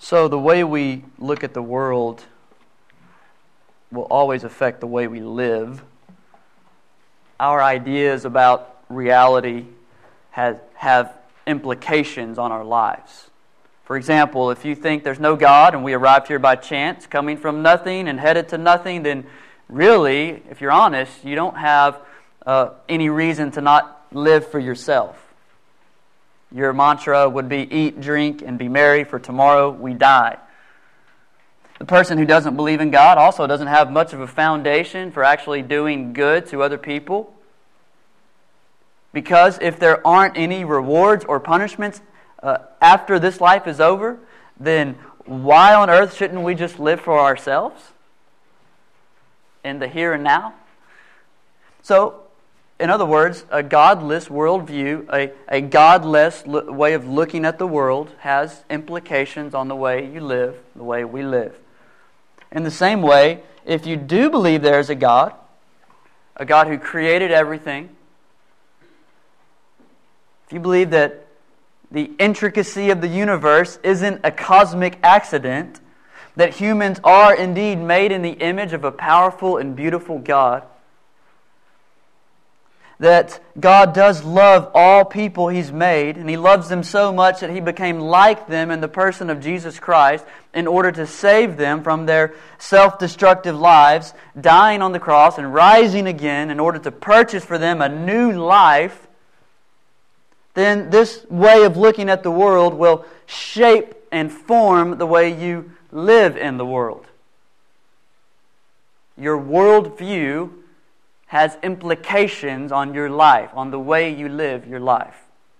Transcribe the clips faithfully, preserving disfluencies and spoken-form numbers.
So the way we look at the world will always affect the way we live. Our ideas about reality has, have implications on our lives. For example, if you think there's no God and we arrived here by chance, coming from nothing and headed to nothing, then really, if you're honest, you don't have uh, any reason to not live for yourself. Your mantra would be eat, drink, and be merry, for tomorrow we die. The person who doesn't believe in God also doesn't have much of a foundation for actually doing good to other people. Because if there aren't any rewards or punishments uh, after this life is over, then why on earth shouldn't we just live for ourselves in the here and now? So, in other words, a godless worldview, a, a godless lo- way of looking at the world has implications on the way you live, the way we live. In the same way, if you do believe there is a God, a God who created everything, if you believe that the intricacy of the universe isn't a cosmic accident, that humans are indeed made in the image of a powerful and beautiful God, that God does love all people He's made, and He loves them so much that He became like them in the person of Jesus Christ in order to save them from their self-destructive lives, dying on the cross and rising again in order to purchase for them a new life, then this way of looking at the world will shape and form the way you live in the world. Your worldview has implications on your life, on the way you live your life.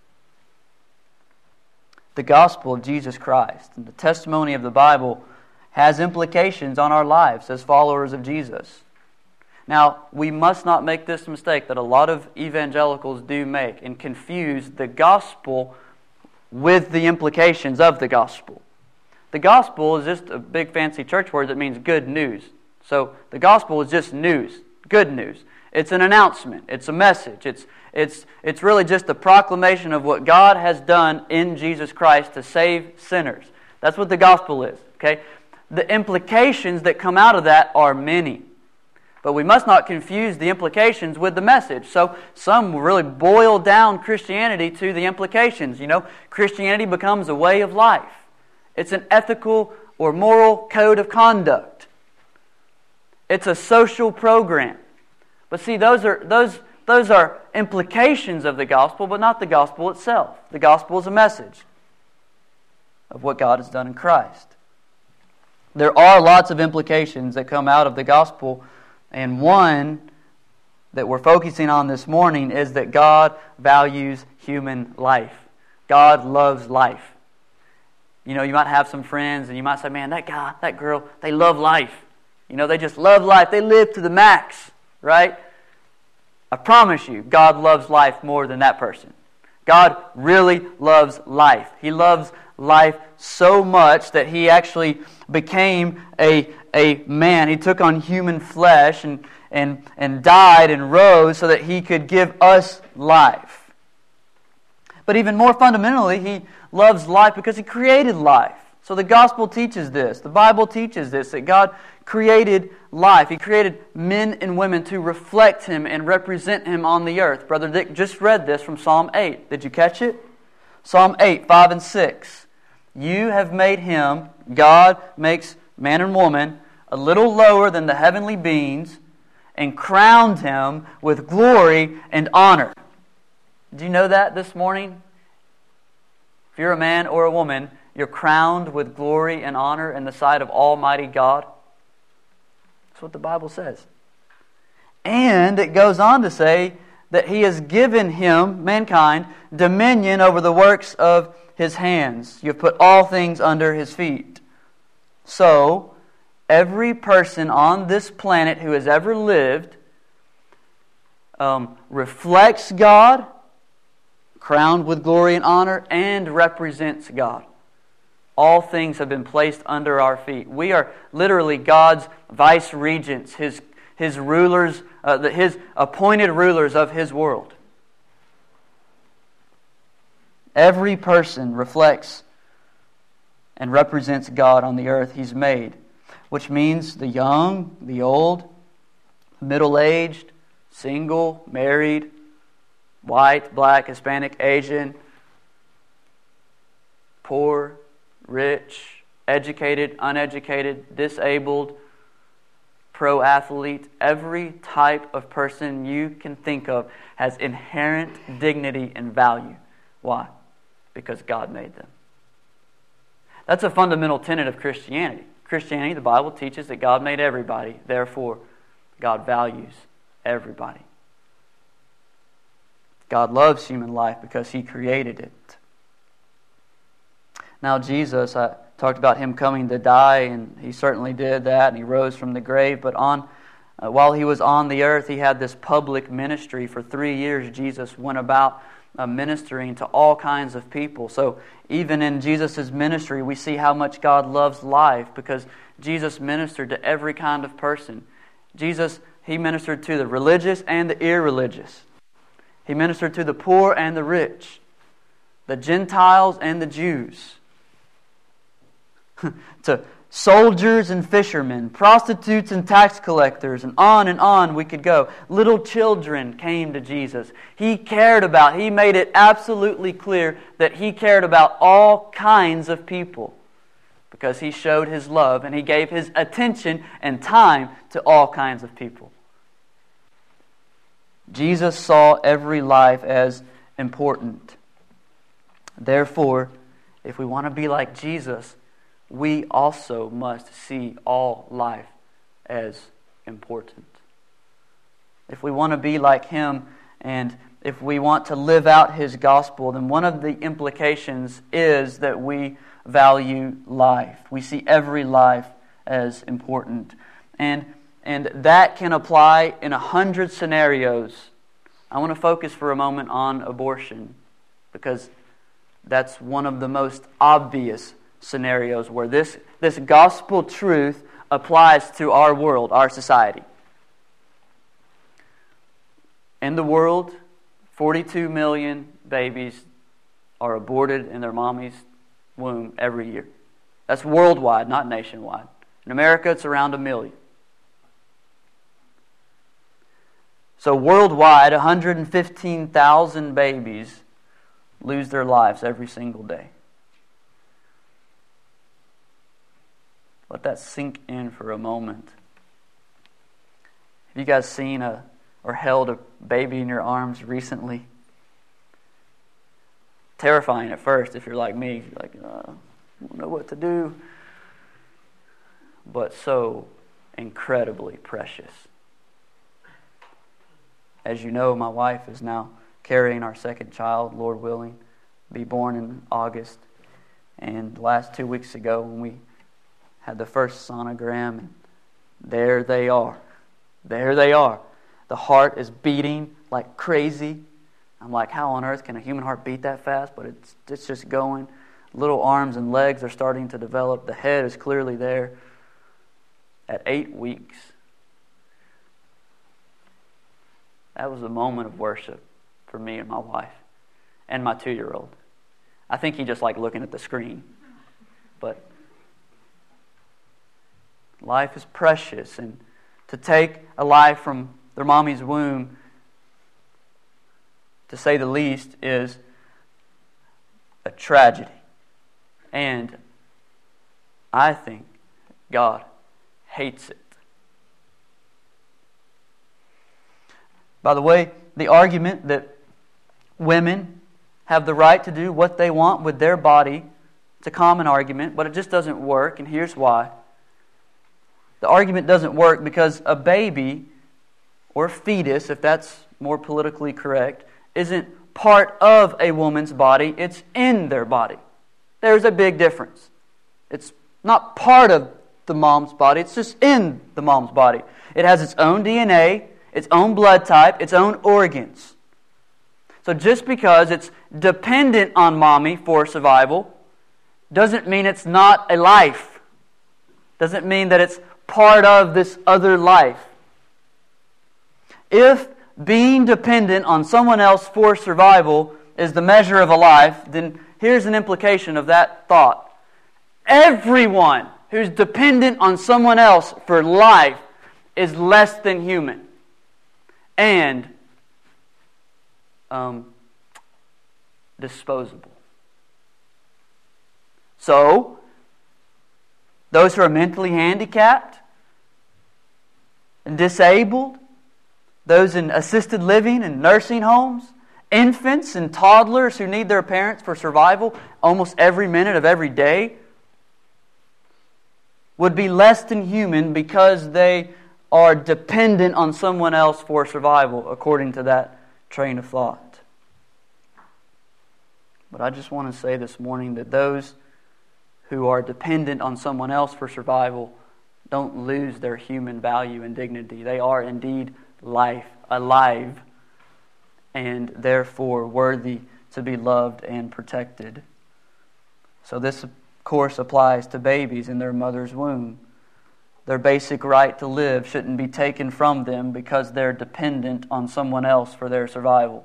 The gospel of Jesus Christ and the testimony of the Bible has implications on our lives as followers of Jesus. Now, we must not make this mistake that a lot of evangelicals do make and confuse the gospel with the implications of the gospel. The gospel is just a big fancy church word that means good news. So the gospel is just news, good news. It's an announcement. It's a message. It's it's it's really just a proclamation of what God has done in Jesus Christ to save sinners. That's what the gospel is. Okay? The implications that come out of that are many. But we must not confuse the implications with the message. So some really boil down Christianity to the implications. You know, Christianity becomes a way of life. It's an ethical or moral code of conduct. It's a social program. But see, those are those those are implications of the gospel, but not the gospel itself. The gospel is a message of what God has done in Christ. There are lots of implications that come out of the gospel, and one that we're focusing on this morning is that God values human life. God loves life. You know, you might have some friends and you might say, man, that guy, that girl, they love life. You know, they just love life. They live to the max. Right? I promise you, God loves life more than that person. God really loves life. He loves life so much that He actually became a, a man. He took on human flesh and, and, and died and rose so that He could give us life. But even more fundamentally, He loves life because He created life. So the gospel teaches this. The Bible teaches this, that God created life. He created men and women to reflect Him and represent Him on the earth. Brother Dick just read this from Psalm eight. Did you catch it? Psalm eight, five and six. You have made Him, God makes man and woman, a little lower than the heavenly beings and crowned Him with glory and honor. Do you know that this morning? If you're a man or a woman, you're crowned with glory and honor in the sight of Almighty God. That's what the Bible says. And it goes on to say that He has given him, mankind, dominion over the works of His hands. You have put all things under His feet. So, every person on this planet who has ever lived um, reflects God, crowned with glory and honor, and represents God. All things have been placed under our feet. We are literally God's vice regents, His His rulers, uh, the, His appointed rulers of His world. Every person reflects and represents God on the earth He's made, which means the young, the old, middle-aged, single, married, white, black, Hispanic, Asian, poor, rich, educated, uneducated, disabled, pro-athlete, every type of person you can think of has inherent dignity and value. Why? Because God made them. That's a fundamental tenet of Christianity. Christianity, the Bible teaches that God made everybody. Therefore, God values everybody. God loves human life because He created it. Now, Jesus, I talked about Him coming to die, and He certainly did that, and He rose from the grave. But on, uh, while He was on the earth, He had this public ministry. For three years, Jesus went about uh, ministering to all kinds of people. So even in Jesus' ministry, we see how much God loves life, because Jesus ministered to every kind of person. Jesus, He ministered to the religious and the irreligious. He ministered to the poor and the rich, the Gentiles and the Jews, to soldiers and fishermen, prostitutes and tax collectors, and on and on we could go. Little children came to Jesus. He cared about, He made it absolutely clear that He cared about all kinds of people, because He showed His love and He gave His attention and time to all kinds of people. Jesus saw every life as important. Therefore, if we want to be like Jesus, we also must see all life as important. If we want to be like Him, and if we want to live out His gospel, then one of the implications is that we value life. We see every life as important. And, and that can apply in a hundred scenarios. I want to focus for a moment on abortion, because that's one of the most obvious scenarios where this, this gospel truth applies to our world, our society. In the world, forty-two million babies are aborted in their mommy's womb every year. That's worldwide, not nationwide. In America, it's around a million. So worldwide, one hundred fifteen thousand babies lose their lives every single day. Let that sink in for a moment. Have you guys seen a or held a baby in your arms recently? Terrifying at first if you're like me. You're like, uh, I don't know what to do. But so incredibly precious. As you know, my wife is now carrying our second child, Lord willing, be born in August. And last two weeks ago when we had the first sonogram, and there they are. There they are. The heart is beating like crazy. I'm like, how on earth can a human heart beat that fast? But it's, it's just going. Little arms and legs are starting to develop. The head is clearly there. At eight weeks, that was a moment of worship for me and my wife and my two-year-old. I think he just liked looking at the screen. But life is precious, and to take a life from their mommy's womb, to say the least, is a tragedy. And I think God hates it. By the way, the argument that women have the right to do what they want with their body, it's a common argument, but it just doesn't work, and here's why. The argument doesn't work because a baby, or fetus, if that's more politically correct, isn't part of a woman's body, it's in their body. There's a big difference. It's not part of the mom's body, it's just in the mom's body. It has its own D N A, its own blood type, its own organs. So just because it's dependent on mommy for survival doesn't mean it's not a life. Doesn't mean that it's part of this other life. If being dependent on someone else for survival is the measure of a life, then here's an implication of that thought. Everyone who's dependent on someone else for life is less than human and um, disposable. So, those who are mentally handicapped and disabled, those in assisted living and nursing homes, infants and toddlers who need their parents for survival almost every minute of every day, would be less than human because they are dependent on someone else for survival, according to that train of thought. But I just want to say this morning that those who are dependent on someone else for survival don't lose their human value and dignity. They are indeed life, alive, and therefore worthy to be loved and protected. So this, of course, applies to babies in their mother's womb. Their basic right to live shouldn't be taken from them because they're dependent on someone else for their survival.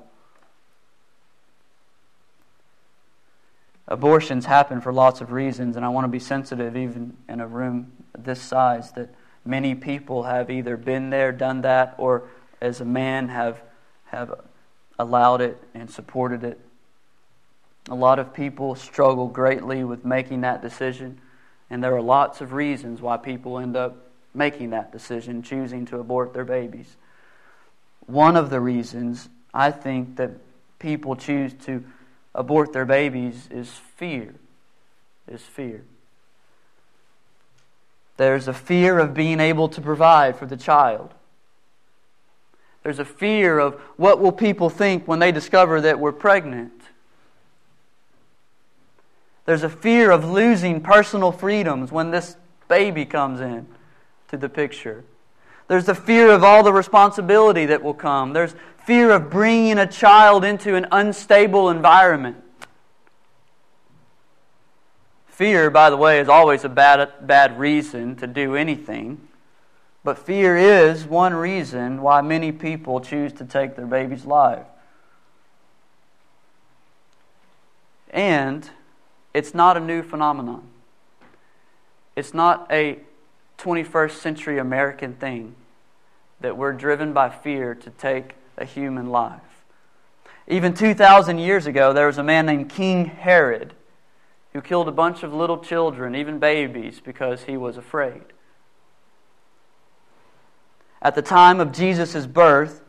Abortions happen for lots of reasons, and I want to be sensitive even in a room this size that many people have either been there, done that, or as a man have have allowed it and supported it. A lot of people struggle greatly with making that decision, and there are lots of reasons why people end up making that decision, choosing to abort their babies. One of the reasons I think that people choose to abort their babies is fear. Is fear. There's a fear of being able to provide for the child. There's a fear of what will people think when they discover that we're pregnant. There's a fear of losing personal freedoms when this baby comes in to the picture. There's the fear of all the responsibility that will come. There's fear of bringing a child into an unstable environment. Fear, by the way, is always a bad, bad reason to do anything. But fear is one reason why many people choose to take their baby's life. And it's not a new phenomenon. It's not a twenty-first century American thing that we're driven by fear to take a human life. Even two thousand years ago, there was a man named King Herod who killed a bunch of little children, even babies, because he was afraid. At the time of Jesus' birth,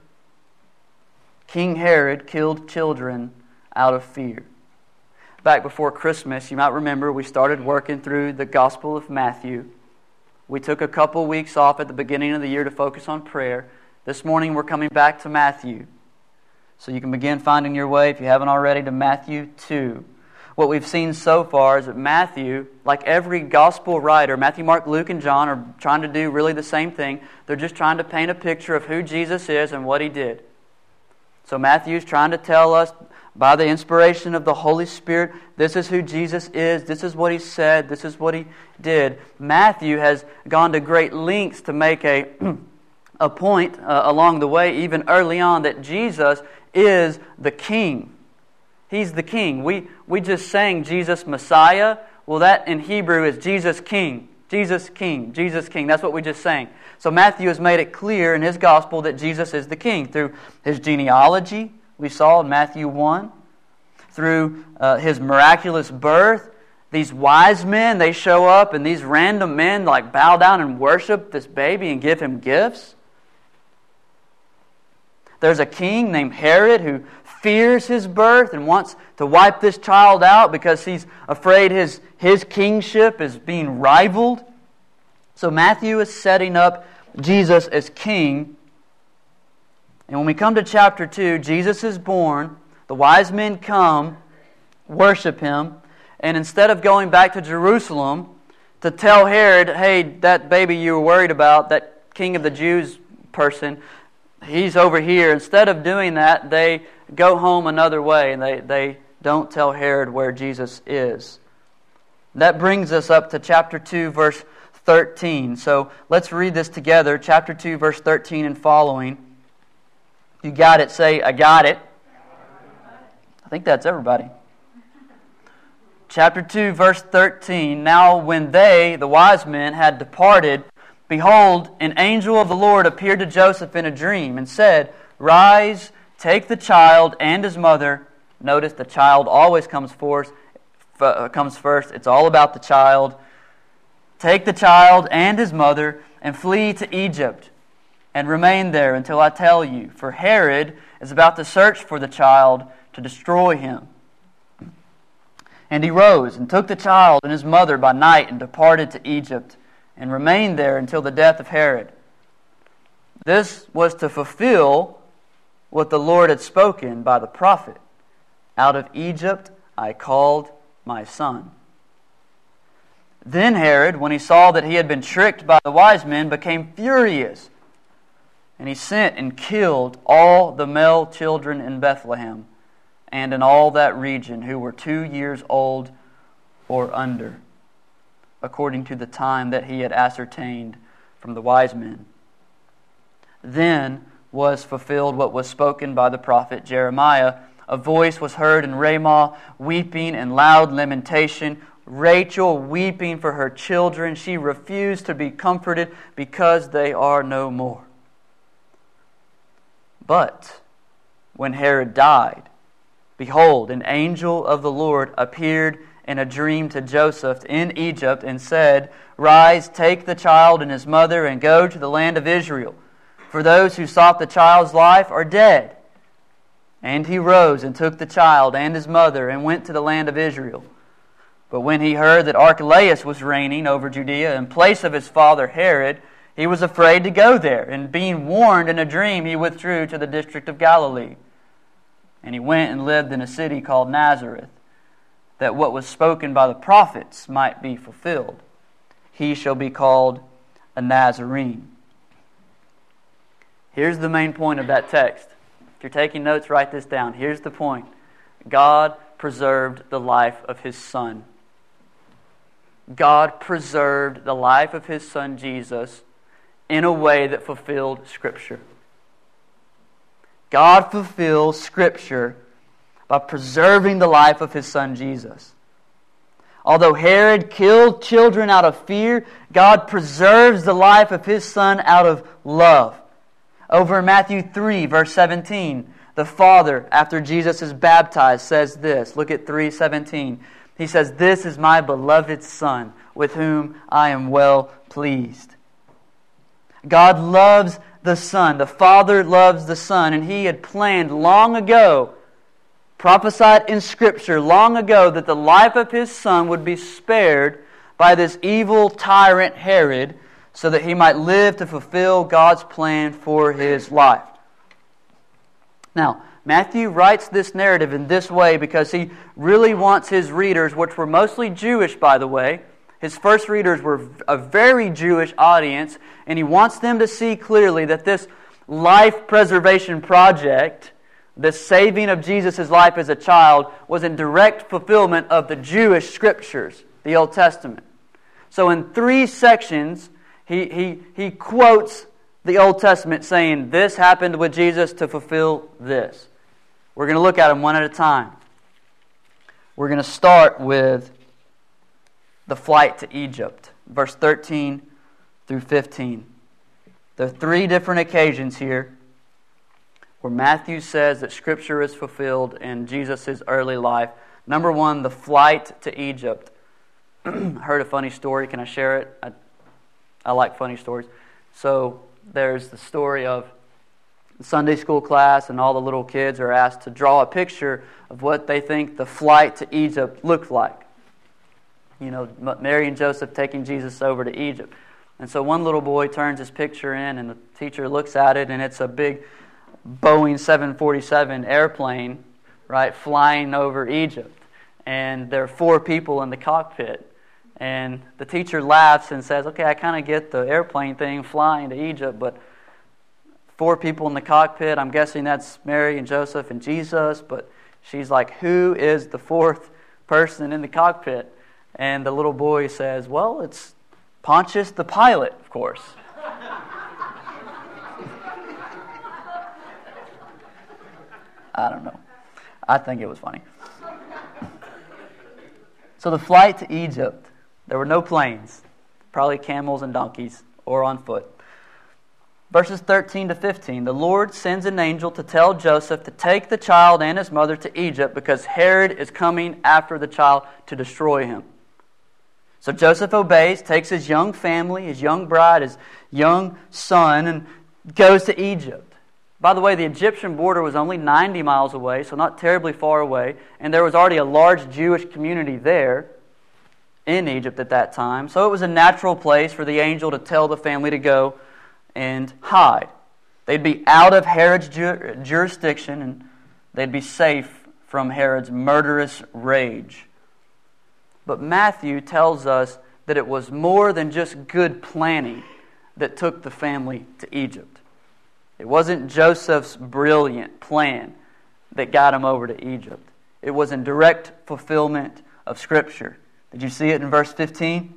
King Herod killed children out of fear. Back before Christmas, you might remember, we started working through the Gospel of Matthew. We took a couple weeks off at the beginning of the year to focus on prayer. This morning we're coming back to Matthew. So you can begin finding your way, if you haven't already, to Matthew two. What we've seen so far is that Matthew, like every gospel writer, Matthew, Mark, Luke, and John are trying to do really the same thing. They're just trying to paint a picture of who Jesus is and what He did. So Matthew's trying to tell us, by the inspiration of the Holy Spirit, this is who Jesus is, this is what He said, this is what He did. Matthew has gone to great lengths to make a, a point uh, along the way, even early on, that Jesus is the King. He's the King. We we just sang Jesus Messiah. Well, that in Hebrew is Jesus King. Jesus King. Jesus King. That's what we just sang. So Matthew has made it clear in his gospel that Jesus is the King through His genealogy, we saw in Matthew one, through uh, His miraculous birth. These wise men, they show up, and these random men like bow down and worship this baby and give Him gifts. There's a king named Herod who fears his birth and wants to wipe this child out because he's afraid his, his kingship is being rivaled. So Matthew is setting up Jesus as king. And when we come to chapter two, Jesus is born. The wise men come, worship Him. And instead of going back to Jerusalem to tell Herod, hey, that baby you were worried about, that king of the Jews person, he's over here. Instead of doing that, they go home another way, and they, they don't tell Herod where Jesus is. That brings us up to chapter two, verse thirteen. So let's read this together. Chapter two, verse thirteen and following. You got it. Say, I got it. I think that's everybody. chapter two, verse thirteen, "Now when they, the wise men, had departed, behold, an angel of the Lord appeared to Joseph in a dream and said, 'Rise, take the child and his mother.'" Notice the child always comes first. Comes first. It's all about the child. "Take the child and his mother and flee to Egypt and remain there until I tell you, for Herod is about to search for the child to destroy him." And he rose and took the child and his mother by night and departed to Egypt and remained there until the death of Herod. This was to fulfill what the Lord had spoken by the prophet, "Out of Egypt I called my son." Then Herod, when he saw that he had been tricked by the wise men, became furious, and he sent and killed all the male children in Bethlehem and in all that region who were two years old or under, according to the time that he had ascertained from the wise men. Then was fulfilled what was spoken by the prophet Jeremiah. "A voice was heard in Ramah, weeping and loud lamentation, Rachel weeping for her children. She refused to be comforted because they are no more." But when Herod died, behold, an angel of the Lord appeared in a dream to Joseph in Egypt and said, "Rise, take the child and his mother and go to the land of Israel, for those who sought the child's life are dead." And he rose and took the child and his mother and went to the land of Israel. But when he heard that Archelaus was reigning over Judea in place of his father Herod, he was afraid to go there, and being warned in a dream, he withdrew to the district of Galilee. And he went and lived in a city called Nazareth, that what was spoken by the prophets might be fulfilled: "He shall be called a Nazarene." Here's the main point of that text. If you're taking notes, write this down. Here's the point. God preserved the life of His Son. God preserved the life of His Son Jesus in a way that fulfilled Scripture. God fulfills Scripture by preserving the life of His Son Jesus. Although Herod killed children out of fear, God preserves the life of His Son out of love. Over in Matthew three, verse seventeen, the Father, after Jesus is baptized, says this. Look at three seventeen. He says, "This is my beloved Son, with whom I am well pleased." God loves the Son. The Father loves the Son. And He had planned long ago, prophesied in Scripture long ago, that the life of His Son would be spared by this evil tyrant Herod, so that He might live to fulfill God's plan for His life. Now, Matthew writes this narrative in this way because he really wants his readers, which were mostly Jewish, by the way. His first readers were a very Jewish audience, and he wants them to see clearly that this life preservation project, the saving of Jesus' life as a child, was in direct fulfillment of the Jewish Scriptures, the Old Testament. So in three sections, he, he, he quotes the Old Testament saying, this happened with Jesus to fulfill this. We're going to look at them one at a time. We're going to start with the flight to Egypt, verse thirteen through fifteen. There are three different occasions here where Matthew says that Scripture is fulfilled in Jesus' early life. Number one, the flight to Egypt. I heard a funny story. Can I share it? I, I like funny stories. So there's the story of the Sunday school class, and all the little kids are asked to draw a picture of what they think the flight to Egypt looked like. You know, Mary and Joseph taking Jesus over to Egypt. And so one little boy turns his picture in, and the teacher looks at it, and it's a big Boeing seven forty-seven airplane, right, flying over Egypt. And there are four people in the cockpit. And the teacher laughs and says, okay, I kind of get the airplane thing flying to Egypt, but four people in the cockpit, I'm guessing that's Mary and Joseph and Jesus, but she's like, who is the fourth person in the cockpit? And the little boy says, well, it's Pontius the Pilate, of course. I don't know. I think it was funny. So the flight to Egypt, there were no planes, probably camels and donkeys, or on foot. Verses thirteen to fifteen, the Lord sends an angel to tell Joseph to take the child and his mother to Egypt because Herod is coming after the child to destroy him. So Joseph obeys, takes his young family, his young bride, his young son, and goes to Egypt. By the way, the Egyptian border was only ninety miles away, so not terribly far away, and there was already a large Jewish community there in Egypt at that time. So it was a natural place for the angel to tell the family to go and hide. They'd be out of Herod's ju- jurisdiction, and they'd be safe from Herod's murderous rage. But Matthew tells us that it was more than just good planning that took the family to Egypt. It wasn't Joseph's brilliant plan that got him over to Egypt. It was in direct fulfillment of Scripture. Did you see it in verse fifteen?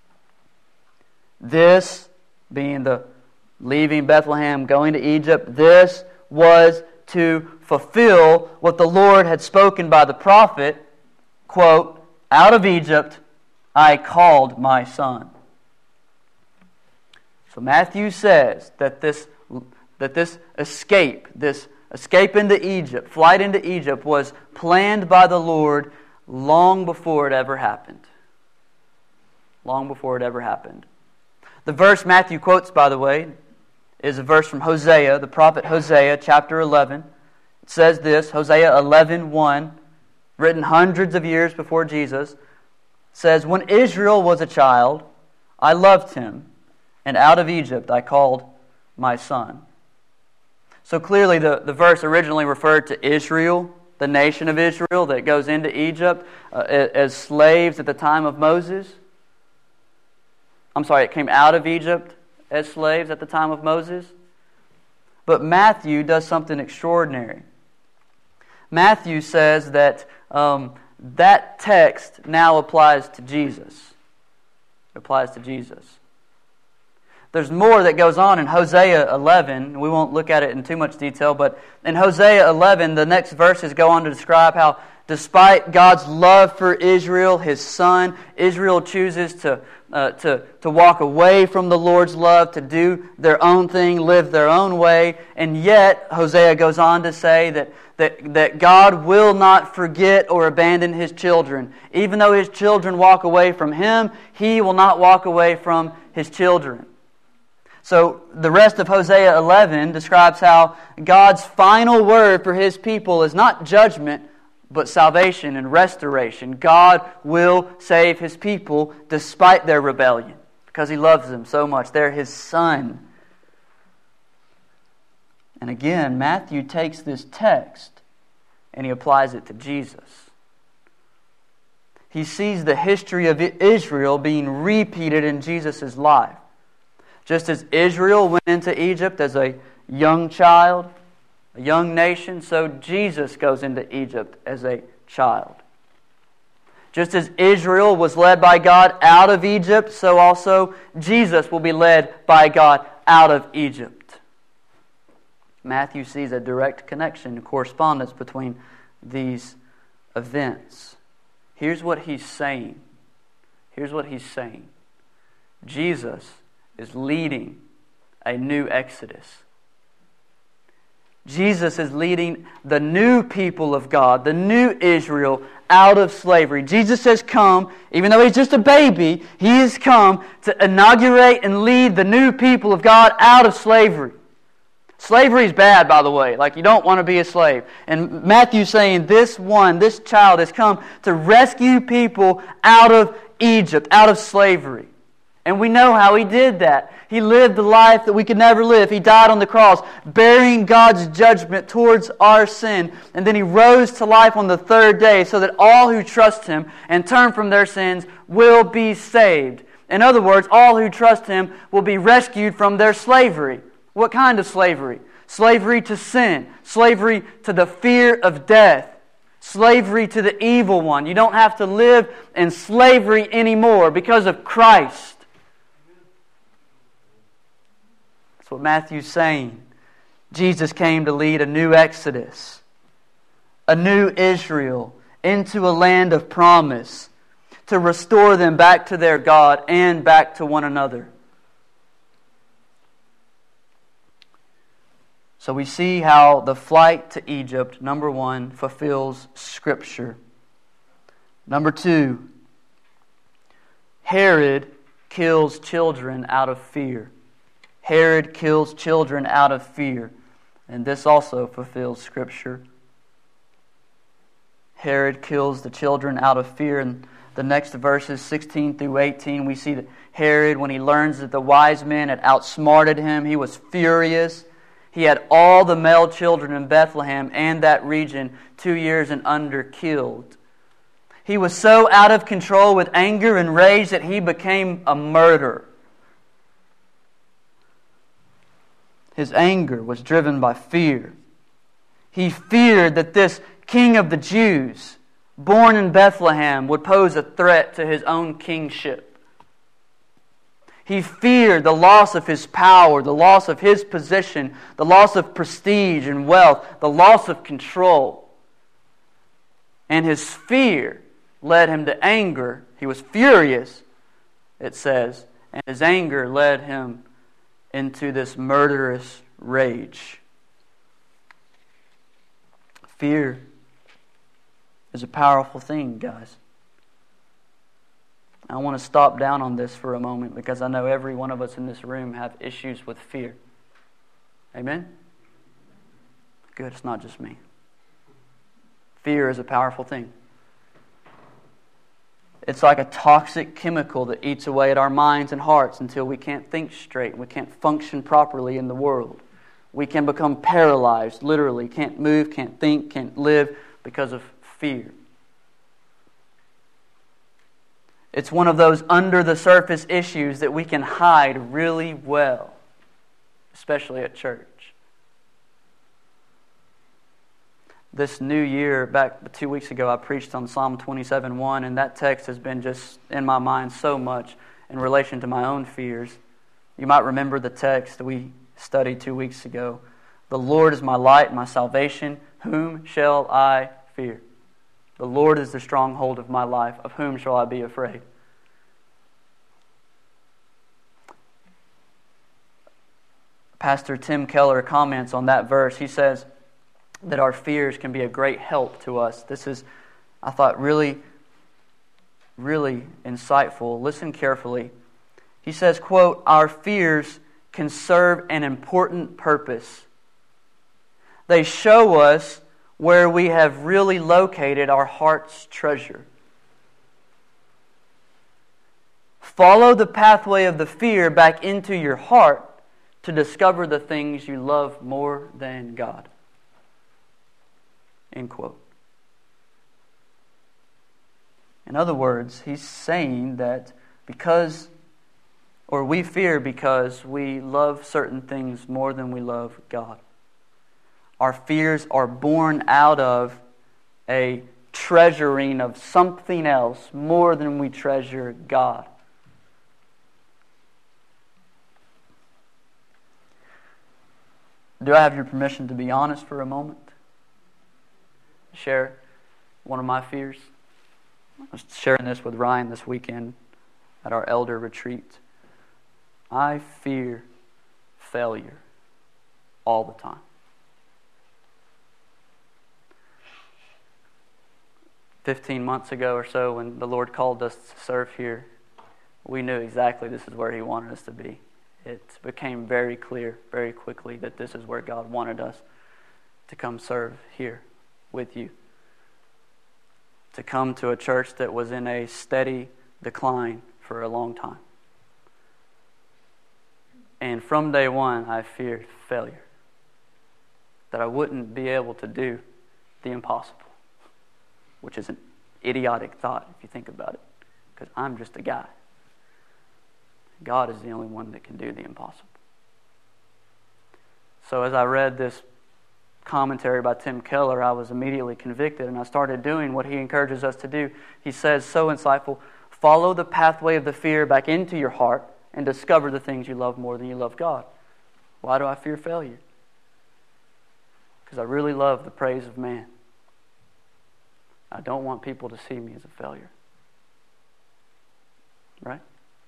This, being the leaving Bethlehem, going to Egypt, this was to fulfill what the Lord had spoken by the prophet, quote, "Out of Egypt I called my son." So Matthew says that this that this escape, this escape into Egypt, flight into Egypt, was planned by the Lord long before it ever happened. Long before it ever happened. The verse Matthew quotes, by the way, is a verse from Hosea, the prophet Hosea, chapter eleven. It says this, Hosea eleven one, written hundreds of years before Jesus, says, "When Israel was a child, I loved him, and out of Egypt I called my son." So clearly the, the verse originally referred to Israel, the nation of Israel that goes into Egypt uh, as slaves at the time of Moses. I'm sorry, it came out of Egypt as slaves at the time of Moses. But Matthew does something extraordinary. Matthew says that um, that text now applies to Jesus. It applies to Jesus. There's more that goes on in Hosea eleven. We won't look at it in too much detail, but in Hosea eleven, the next verses go on to describe how despite God's love for Israel, His Son, Israel chooses to, uh, to, to walk away from the Lord's love, to do their own thing, live their own way. And yet, Hosea goes on to say that, that, that God will not forget or abandon His children. Even though His children walk away from Him, He will not walk away from His children. So the rest of Hosea eleven describes how God's final word for His people is not judgment, but salvation and restoration. God will save His people despite their rebellion because He loves them so much. They're His Son. And again, Matthew takes this text and he applies it to Jesus. He sees the history of Israel being repeated in Jesus' life. Just as Israel went into Egypt as a young child, a young nation, so Jesus goes into Egypt as a child. Just as Israel was led by God out of Egypt, so also Jesus will be led by God out of Egypt. Matthew sees a direct connection and correspondence between these events. Here's what he's saying. Here's what he's saying. Jesus is leading a new exodus. Jesus is leading the new people of God, the new Israel, out of slavery. Jesus has come, even though He's just a baby, He has come to inaugurate and lead the new people of God out of slavery. Slavery is bad, by the way. Like, you don't want to be a slave. And Matthew's saying this one, this child has come to rescue people out of Egypt, out of slavery. And we know how He did that. He lived the life that we could never live. He died on the cross, bearing God's judgment towards our sin. And then He rose to life on the third day so that all who trust Him and turn from their sins will be saved. In other words, all who trust Him will be rescued from their slavery. What kind of slavery? Slavery to sin. Slavery to the fear of death. Slavery to the evil one. You don't have to live in slavery anymore because of Christ. That's what Matthew's saying. Jesus came to lead a new exodus, a new Israel, into a land of promise. to restore them back to their God and back to one another. So we see how the flight to Egypt, number one, fulfills Scripture. Number two, Herod kills children out of fear. Herod kills children out of fear. And this also fulfills Scripture. Herod kills the children out of fear. And the next verses, sixteen through eighteen, we see that Herod, when he learns that the wise men had outsmarted him, he was furious. He had all the male children in Bethlehem and that region, two years and under, killed. He was so out of control with anger and rage that he became a murderer. His anger was driven by fear. He feared that this King of the Jews, born in Bethlehem, would pose a threat to his own kingship. He feared the loss of his power, the loss of his position, the loss of prestige and wealth, the loss of control. And his fear led him to anger. He was furious, it says, and his anger led him into this murderous rage. Fear is a powerful thing, guys. I want to stop down on this for a moment because I know every one of us in this room have issues with fear. Amen? Good, it's not just me. Fear is a powerful thing. It's like a toxic chemical that eats away at our minds and hearts until we can't think straight. We can't function properly in the world. We can become paralyzed, literally. Can't move, can't think, can't live because of fear. It's one of those under-the-surface issues that we can hide really well, especially at church. This new year, back two weeks ago, I preached on Psalm twenty-seven one, and that text has been just in my mind so much in relation to my own fears. You might remember the text we studied two weeks ago. The Lord is my light and my salvation. Whom shall I fear? The Lord is the stronghold of my life. Of whom shall I be afraid? Pastor Tim Keller comments on that verse. He says that our fears can be a great help to us. This is, I thought, really, really insightful. Listen carefully. He says, quote, "Our fears can serve an important purpose. They show us where we have really located our heart's treasure. Follow the pathway of the fear back into your heart to discover the things you love more than God." End quote. In other words, he's saying that because, or we fear because we love certain things more than we love God. Our fears are born out of a treasuring of something else more than we treasure God. Do I have your permission to be honest for a moment? Share one of my fears. I was sharing this with Ryan this weekend at our elder retreat. I fear failure all the time. Fifteen months ago or so, when the Lord called us to serve here, we knew exactly this is where He wanted us to be. It became very clear very quickly that this is where God wanted us to come serve here with you. To come to a church that was in a steady decline for a long time. And from day one, I feared failure. That I wouldn't be able to do the impossible. Which is an idiotic thought if you think about it. Because I'm just a guy. God is the only one that can do the impossible. So as I read this commentary by Tim Keller, I was immediately convicted and I started doing what he encourages us to do. He says, so insightful, follow the pathway of the fear back into your heart and discover the things you love more than you love God. Why do I fear failure? Because I really love the praise of man. I don't want people to see me as a failure. Right?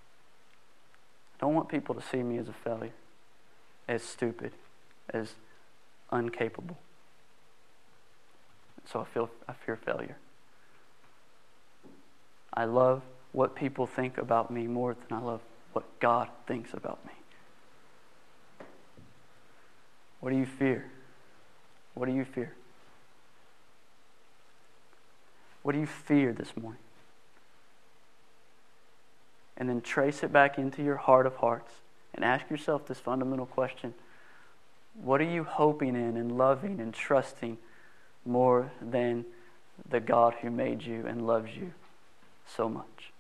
I don't want people to see me as a failure, as stupid, as incapable. So I feel I fear failure. I love what people think about me more than I love what God thinks about me. What do you fear? What do you fear? What do you fear this morning? And then trace it back into your heart of hearts and ask yourself this fundamental question. What are you hoping in and loving and trusting more than the God who made you and loves you so much?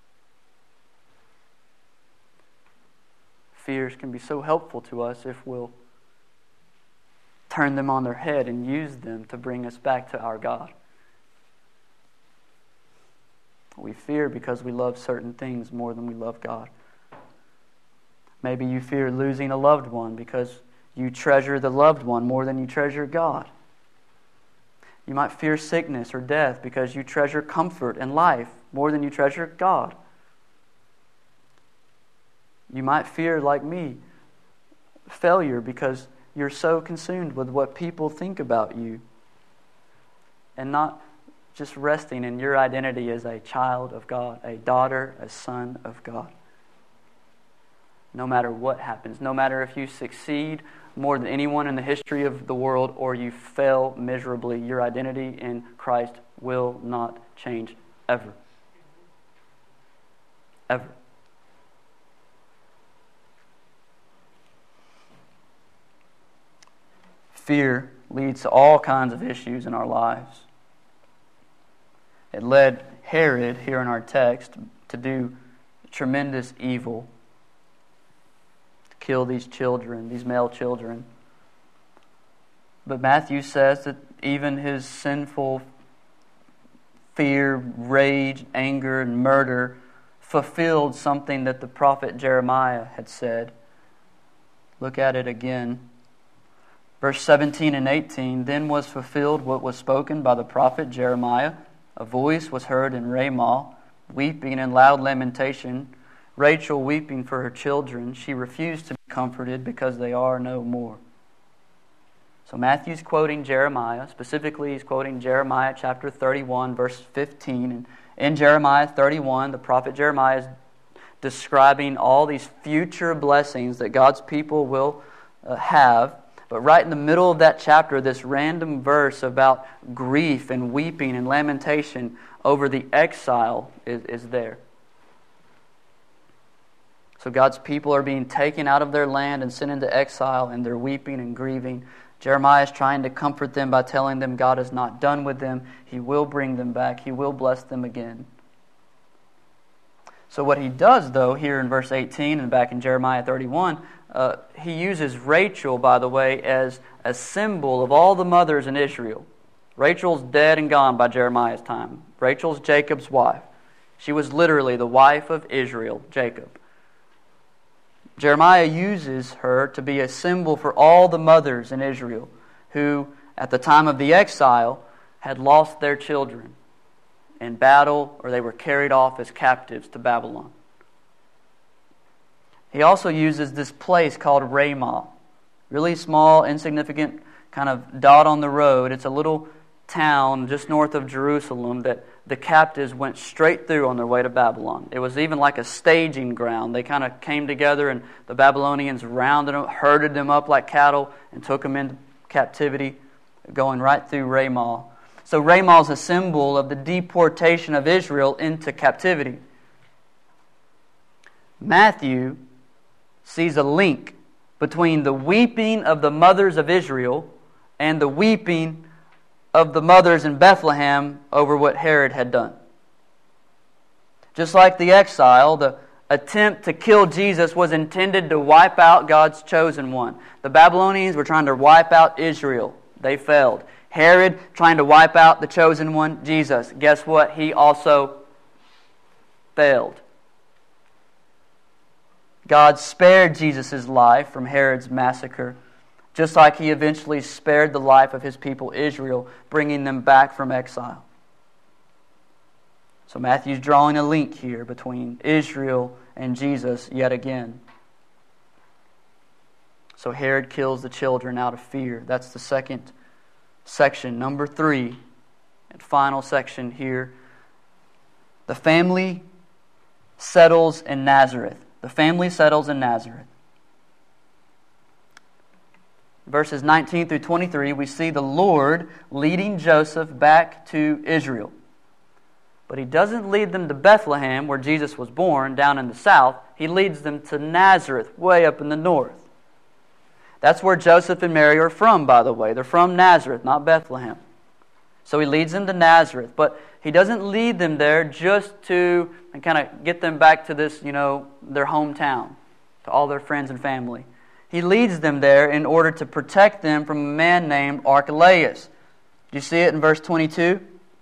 Fears can be so helpful to us if we'll turn them on their head and use them to bring us back to our God. We fear because we love certain things more than we love God. Maybe you fear losing a loved one because you treasure the loved one more than you treasure God. You might fear sickness or death because you treasure comfort and life more than you treasure God. You might fear, like me, failure because you're so consumed with what people think about you and not just resting in your identity as a child of God, a daughter, a son of God. No matter what happens, no matter if you succeed more than anyone in the history of the world or you fail miserably, your identity in Christ will not change ever. Ever. Fear leads to all kinds of issues in our lives. It led Herod, here in our text, to do tremendous evil, to kill these children, these male children. But Matthew says that even his sinful fear, rage, anger, and murder fulfilled something that the prophet Jeremiah had said. Look at it again. Verse seventeen and eighteen, then was fulfilled what was spoken by the prophet Jeremiah. A voice was heard in Ramah, weeping and loud lamentation, Rachel weeping for her children. She refused to be comforted because they are no more. So Matthew's quoting Jeremiah. Specifically, he's quoting Jeremiah chapter thirty-one, verse fifteen. And in Jeremiah thirty-one, the prophet Jeremiah is describing all these future blessings that God's people will uh, have. But right in the middle of that chapter, this random verse about grief and weeping and lamentation over the exile is, is there. So God's people are being taken out of their land and sent into exile, and they're weeping and grieving. Jeremiah is trying to comfort them by telling them God is not done with them. He will bring them back. He will bless them again. So what he does, though, here in verse eighteen and back in Jeremiah thirty-one, uh, he uses Rachel, by the way, as a symbol of all the mothers in Israel. Rachel's dead and gone by Jeremiah's time. Rachel's Jacob's wife. She was literally the wife of Israel, Jacob. Jeremiah uses her to be a symbol for all the mothers in Israel who, at the time of the exile, had lost their children in battle, or they were carried off as captives to Babylon. He also uses this place called Ramah. Really small, insignificant kind of dot on the road. It's a little town just north of Jerusalem that the captives went straight through on their way to Babylon. It was even like a staging ground. They kind of came together and the Babylonians rounded them, herded them up like cattle and took them into captivity, going right through Ramah. So Ramah is a symbol of the deportation of Israel into captivity. Matthew sees a link between the weeping of the mothers of Israel and the weeping of the mothers in Bethlehem over what Herod had done. Just like the exile, the attempt to kill Jesus was intended to wipe out God's chosen one. The Babylonians were trying to wipe out Israel. They failed. Herod trying to wipe out the chosen one, Jesus. Guess what? He also failed. God spared Jesus' life from Herod's massacre, just like He eventually spared the life of His people Israel, bringing them back from exile. So Matthew's drawing a link here between Israel and Jesus yet again. So Herod kills the children out of fear. That's the second section. Number three, and final section here. The family settles in Nazareth. The family settles in Nazareth. Verses nineteen through twenty-three, we see the Lord leading Joseph back to Israel. But He doesn't lead them to Bethlehem, where Jesus was born, down in the south. He leads them to Nazareth, way up in the north. That's where Joseph and Mary are from, by the way. They're from Nazareth, not Bethlehem. So He leads them to Nazareth. But He doesn't lead them there just to kind of get them back to this, you know, their hometown, to all their friends and family. He leads them there in order to protect them from a man named Archelaus. Do you see it in verse twenty-two?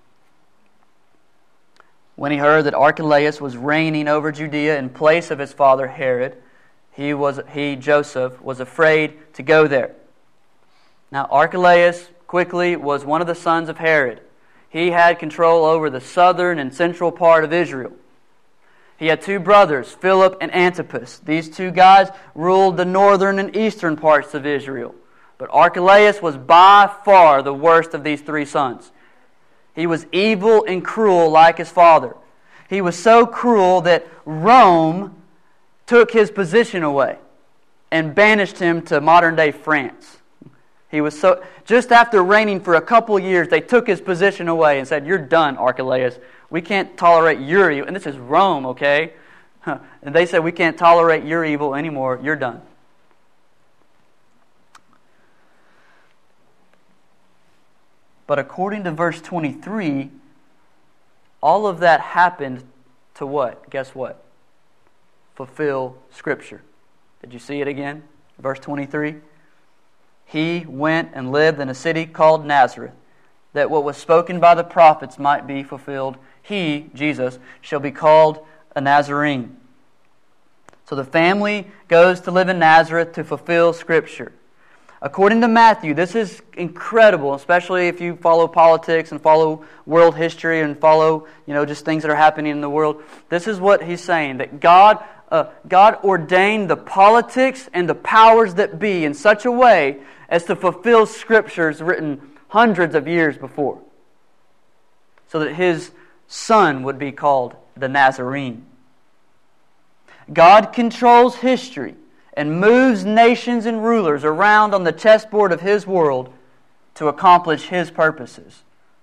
When he heard that Archelaus was reigning over Judea in place of his father Herod, he, was, he Joseph, was afraid to go there. Now Archelaus quickly was one of the sons of Herod. He had control over the southern and central part of Israel. He had two brothers, Philip and Antipas. These two guys ruled the northern and eastern parts of Israel. But Archelaus was by far the worst of these three sons. He was evil and cruel like his father. He was so cruel that Rome took his position away and banished him to modern-day France. He was so just after reigning for a couple years, they took his position away and said, "You're done, Archelaus. We can't tolerate your evil." And this is Rome, okay? And they said, "We can't tolerate your evil anymore. You're done." But according to verse twenty-three, all of that happened to what? Guess what? Fulfill Scripture. Did you see it again? Verse twenty-three. He went and lived in a city called Nazareth, that what was spoken by the prophets might be fulfilled. He, Jesus, shall be called a Nazarene. So the family goes to live in Nazareth to fulfill Scripture. According to Matthew, this is incredible, especially if you follow politics and follow world history and follow, you know, just things that are happening in the world. This is what he's saying, that God, uh, God ordained the politics and the powers that be in such a way as to fulfill Scriptures written hundreds of years before, so that His Son would be called the Nazarene. God controls history and moves nations and rulers around on the chessboard of His world to accomplish His purposes.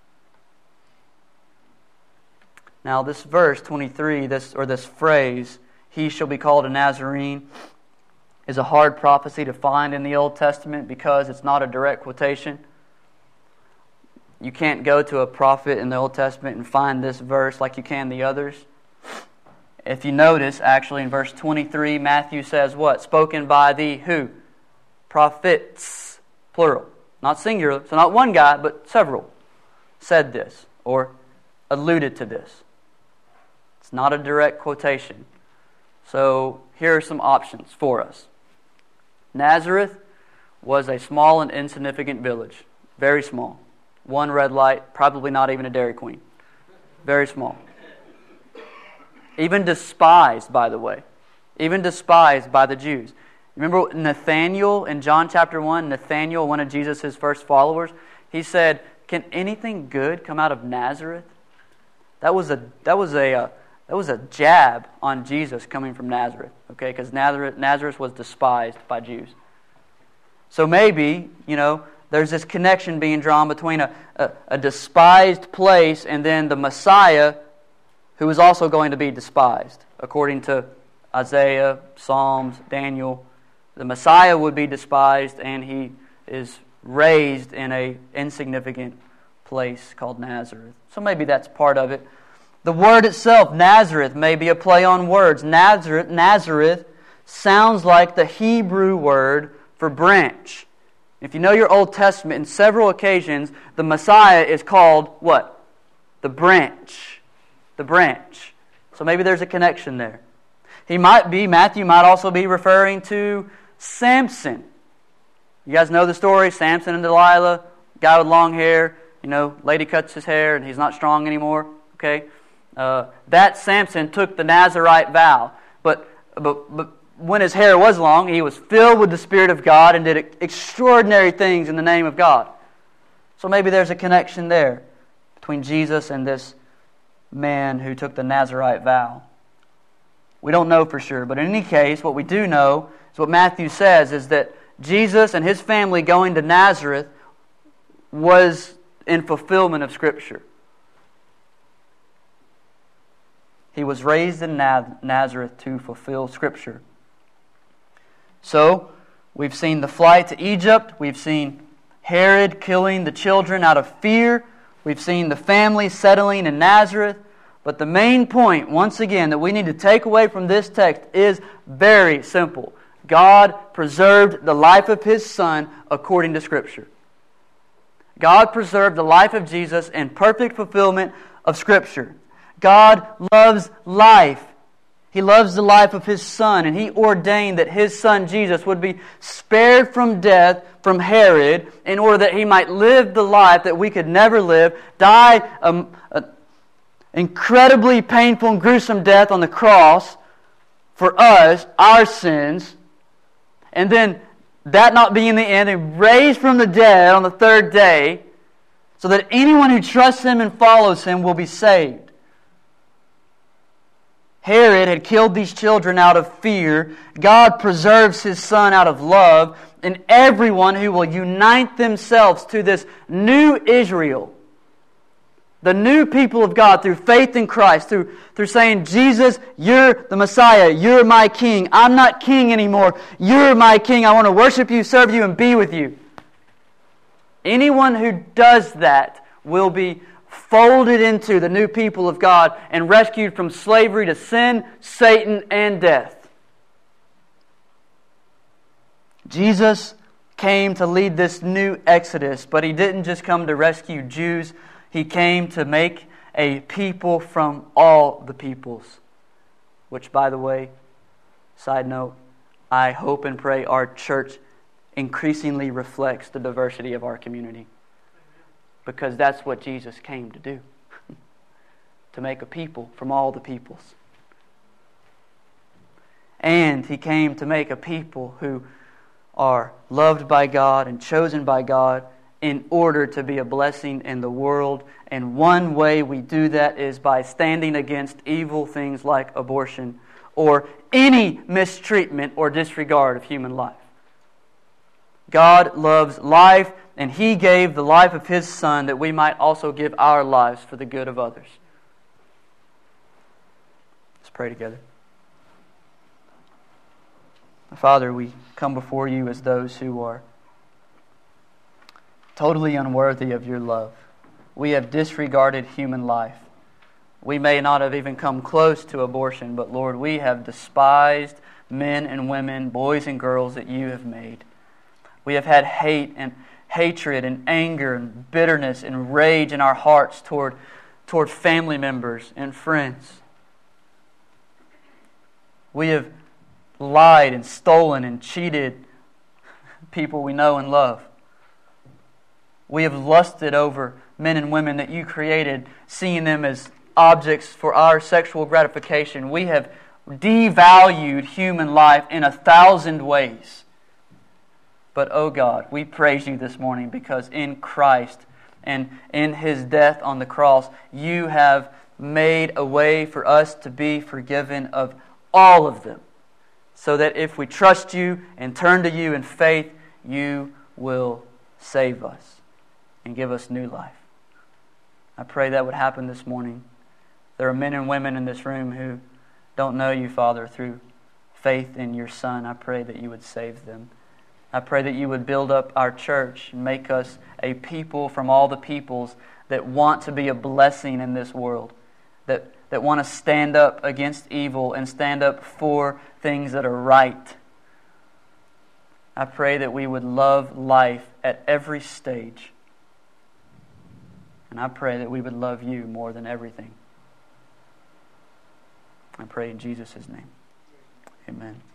Now this verse twenty-three, this or this phrase, "He shall be called a Nazarene," is a hard prophecy to find in the Old Testament because it's not a direct quotation. You can't go to a prophet in the Old Testament and find this verse like you can the others. If you notice, actually in verse twenty-three, Matthew says what? Spoken by the who? Prophets, plural. Not singular, so not one guy, but several said this or alluded to this. It's not a direct quotation. So here are some options for us. Nazareth was a small and insignificant village. Very small. One red light, probably not even a Dairy Queen. Very small. Even despised, by the way. Even despised by the Jews. Remember Nathanael in John chapter one? Nathanael, one of Jesus' first followers, he said, "Can anything good come out of Nazareth?" That was a that was a uh, that was a jab on Jesus coming from Nazareth, okay? Because Nazareth Nazareth was despised by Jews. So maybe, you know, there's this connection being drawn between a, a, a despised place and then the Messiah, who is also going to be despised. According to Isaiah, Psalms, Daniel, the Messiah would be despised, and He is raised in a insignificant place called Nazareth. So maybe that's part of it. The word itself, Nazareth, may be a play on words. Nazareth, Nazareth sounds like the Hebrew word for branch. If you know your Old Testament, in several occasions, the Messiah is called what? The branch. The branch. So maybe there's a connection there. He might be, Matthew might also be referring to Samson. You guys know the story, Samson and Delilah, guy with long hair, you know, lady cuts his hair and he's not strong anymore, okay? Uh, that Samson took the Nazirite vow, but, but, but when his hair was long, he was filled with the Spirit of God and did extraordinary things in the name of God. So maybe there's a connection there between Jesus and this man who took the Nazirite vow. We don't know for sure, but in any case, what we do know is what Matthew says is that Jesus and his family going to Nazareth was in fulfillment of Scripture. He was raised in Nazareth to fulfill Scripture. So, we've seen the flight to Egypt. We've seen Herod killing the children out of fear. We've seen the family settling in Nazareth. But the main point, once again, that we need to take away from this text is very simple. God preserved the life of His Son according to Scripture. God preserved the life of Jesus in perfect fulfillment of Scripture. God loves life. He loves the life of His Son, and He ordained that His Son Jesus would be spared from death from Herod in order that He might live the life that we could never live, die an incredibly painful and gruesome death on the cross for us, our sins, and then that not being the end, and raised from the dead on the third day so that anyone who trusts Him and follows Him will be saved. Herod had killed these children out of fear. God preserves His Son out of love. And everyone who will unite themselves to this new Israel, the new people of God through faith in Christ, through, through saying, Jesus, you're the Messiah, you're my King. I'm not King anymore. You're my King. I want to worship you, serve you, and be with you. Anyone who does that will be folded into the new people of God and rescued from slavery to sin, Satan, and death. Jesus came to lead this new exodus, but He didn't just come to rescue Jews. He came to make a people from all the peoples. Which, by the way, side note, I hope and pray our church increasingly reflects the diversity of our community. Because that's what Jesus came to do. To make a people from all the peoples. And He came to make a people who are loved by God and chosen by God in order to be a blessing in the world. And one way we do that is by standing against evil things like abortion or any mistreatment or disregard of human life. God loves life, and He gave the life of His Son that we might also give our lives for the good of others. Let's pray together. Father, we come before You as those who are totally unworthy of Your love. We have disregarded human life. We may not have even come close to abortion, but Lord, we have despised men and women, boys and girls that You have made. We have had hate and hatred and anger and bitterness and rage in our hearts toward, toward family members and friends. We have lied and stolen and cheated people we know and love. We have lusted over men and women that You created, seeing them as objects for our sexual gratification. We have devalued human life in a thousand ways. But, oh God, we praise You this morning because in Christ and in His death on the cross, You have made a way for us to be forgiven of all of them. So that if we trust You and turn to You in faith, You will save us and give us new life. I pray that would happen this morning. There are men and women in this room who don't know You, Father, through faith in Your Son. I pray that You would save them. I pray that You would build up our church and make us a people from all the peoples that want to be a blessing in this world, that, that want to stand up against evil and stand up for things that are right. I pray that we would love life at every stage. And I pray that we would love You more than everything. I pray in Jesus' name. Amen.